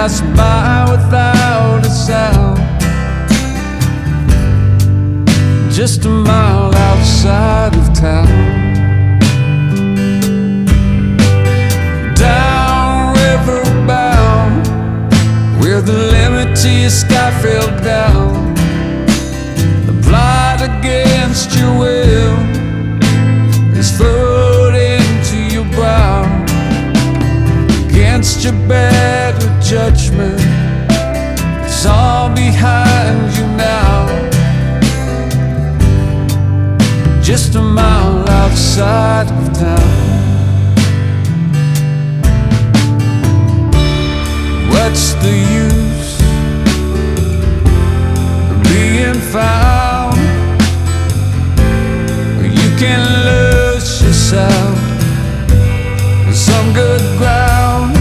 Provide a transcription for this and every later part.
pass by without a sound. Just a mile outside of town. Downriver bound, where the limit to your sky fell down. The plot against your will is flowed into your brow. Against your better judgment, it's all behind you now. Just a mile outside of town. What's the use of being found? You can lose yourself in some good ground.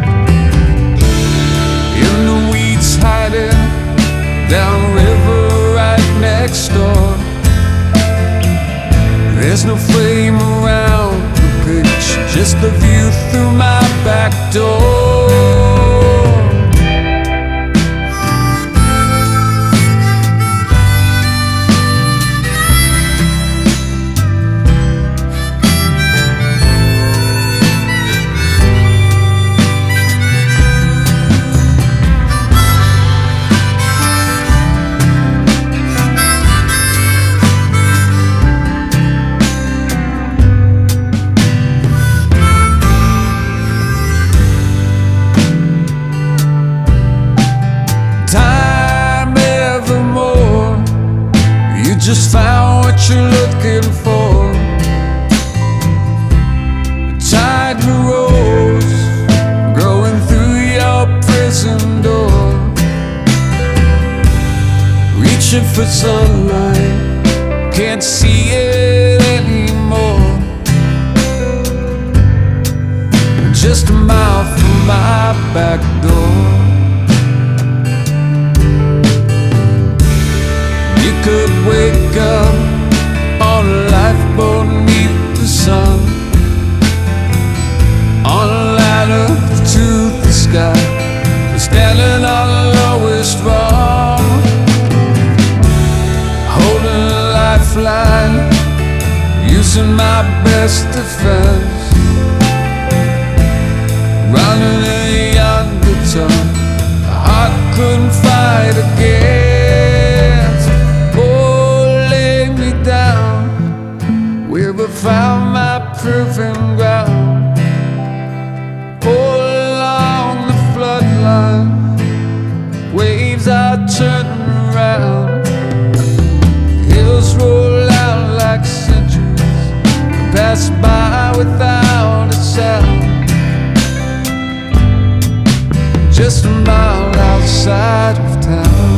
In the weeds hiding downriver right next door. There's no flame around the pitch, just the view through my back door. Just found what you're looking for. A tide rose growing through your prison door. Reaching for sunlight, can't see it anymore. Just a mile from my back door. Could wake up on a lifeboat beneath the sun, on a ladder to the sky, standing on the lowest rung, holding a lifeline, using my best defense, running a undertow the heart couldn't fight again. But found my proving ground. All along the floodline, waves are turning around. Hills roll out like centuries, pass by without a sound. Just a mile outside of town.